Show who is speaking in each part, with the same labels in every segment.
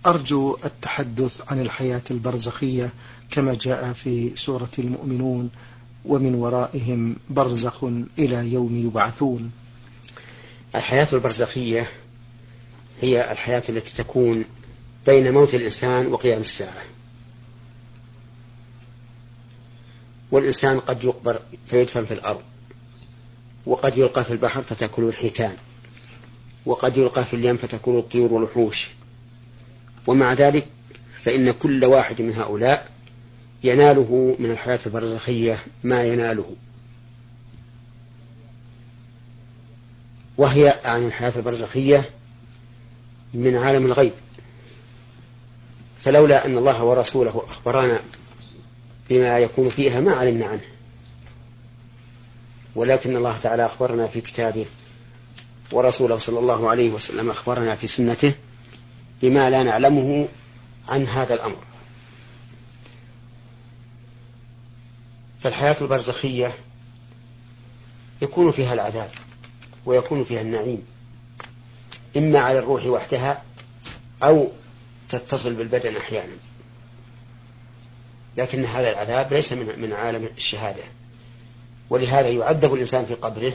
Speaker 1: أرجو التحدث عن الحياة البرزخية كما جاء في سورة المؤمنون: ومن ورائهم برزخ إلى يوم يبعثون.
Speaker 2: الحياة البرزخية هي الحياة التي تكون بين موت الإنسان وقيام الساعة. والإنسان قد يقبر فيدفن في الأرض، وقد يلقى في البحر فتأكله الحيتان، وقد يلقى في اليم فتأكله الطيور والوحوش. ومع ذلك فإن كل واحد من هؤلاء يناله من الحياة البرزخية ما يناله. وهي عن الحياة البرزخية من عالم الغيب، فلولا أن الله ورسوله أخبرانا بما يكون فيها ما علمنا عنه، ولكن الله تعالى أخبرنا في كتابه، ورسوله صلى الله عليه وسلم أخبرنا في سنته بما لا نعلمه عن هذا الأمر. فالحياة البرزخية يكون فيها العذاب ويكون فيها النعيم، إما على الروح وحدها أو تتصل بالبدن أحيانا، لكن هذا العذاب ليس من عالم الشهادة. ولهذا يعذب الإنسان في قبره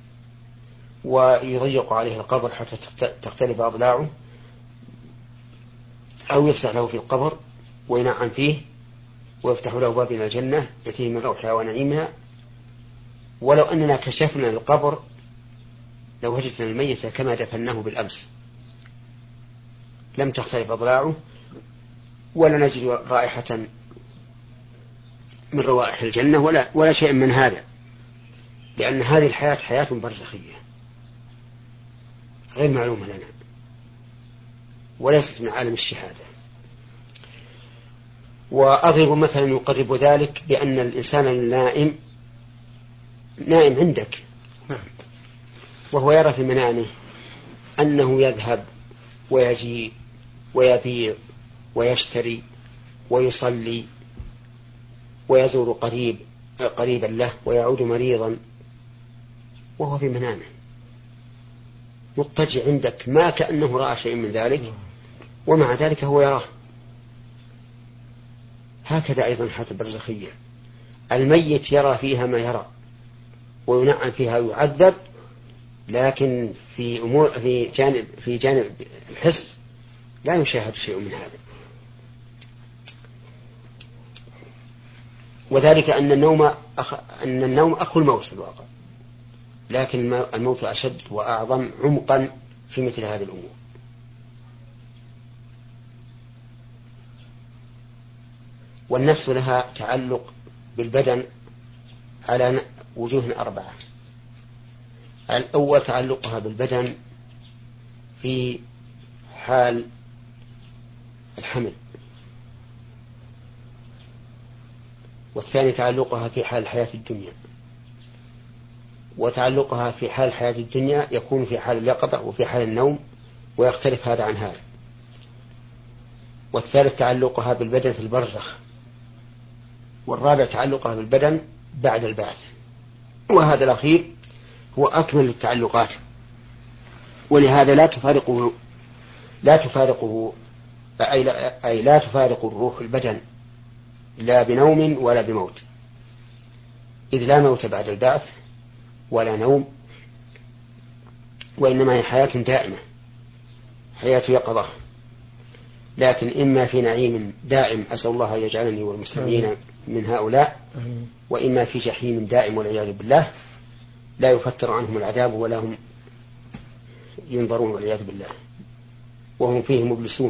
Speaker 2: ويضيق عليه القبر حتى تختلف أضلاعه، أو يفسح له في القبر وينعم فيه ويفتح له باب من الجنة يأتيه من روحها ونعيمها. ولو أننا كشفنا القبر لو وجدنا الميت كما دفناه بالأمس لم تختلف أضلاعه ولا نجد رائحة من روائح الجنة ولا شيء من هذا، لأن هذه الحياة حياة برزخية غير معلومة لنا وليست من عالم الشهادة. وأضرب مثلا يقرب ذلك بأن الإنسان النائم نائم عندك وهو يرى في منامه أنه يذهب ويجيء ويبيع ويشتري ويصلي ويزور قريبا له ويعود مريضا، وهو في منامه مضطجع عندك ما كأنه رأى شيء من ذلك، ومع ذلك هو يراه. هكذا أيضا الحياة البرزخية، الميت يرى فيها ما يرى وينعم فيها ويعذب، لكن في جانب الحس لا يشاهد شيء من هذا. وذلك أن النوم أخو الموت في الواقع، لكن الموت أشد وأعظم عمقا في مثل هذه الأمور. والنفس لها تعلق بالبدن على وجوه 4. الأول تعلقها بالبدن في حال الحمل، والثاني تعلقها في حال الحياة الدنيا، وتعلقها في حال الحياة الدنيا يكون في حال اليقظة وفي حال النوم، ويختلف هذا عن هذا. والثالث تعلقها بالبدن في البرزخ، والرابع تعلقها بالبدن بعد البعث. وهذا الأخير هو أكمل التعلقات، ولهذا لا تفارق الروح البدن لا بنوم ولا بموت، إذ لا موت بعد البعث ولا نوم، وإنما هي حياة دائمة، حياة يقظة، لكن إما في نعيم دائم أسأل الله يجعلني والمسلمين من هؤلاء، وإما في جحيم دائم والعياذ بالله لا يفتر عنهم العذاب ولا هم ينظرون والعياذ بالله، وهم فيه مبلسون.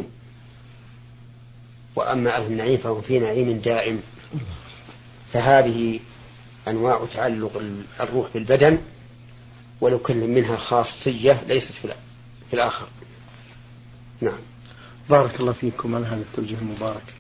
Speaker 2: وأما أهل النعيم فهم في نعيم دائم. فهذه أنواع تعلق الروح بالبدن، ولكل منها خاصية ليست في الآخر. نعم.
Speaker 1: بارك الله فيكم على هذا التوجيه المبارك.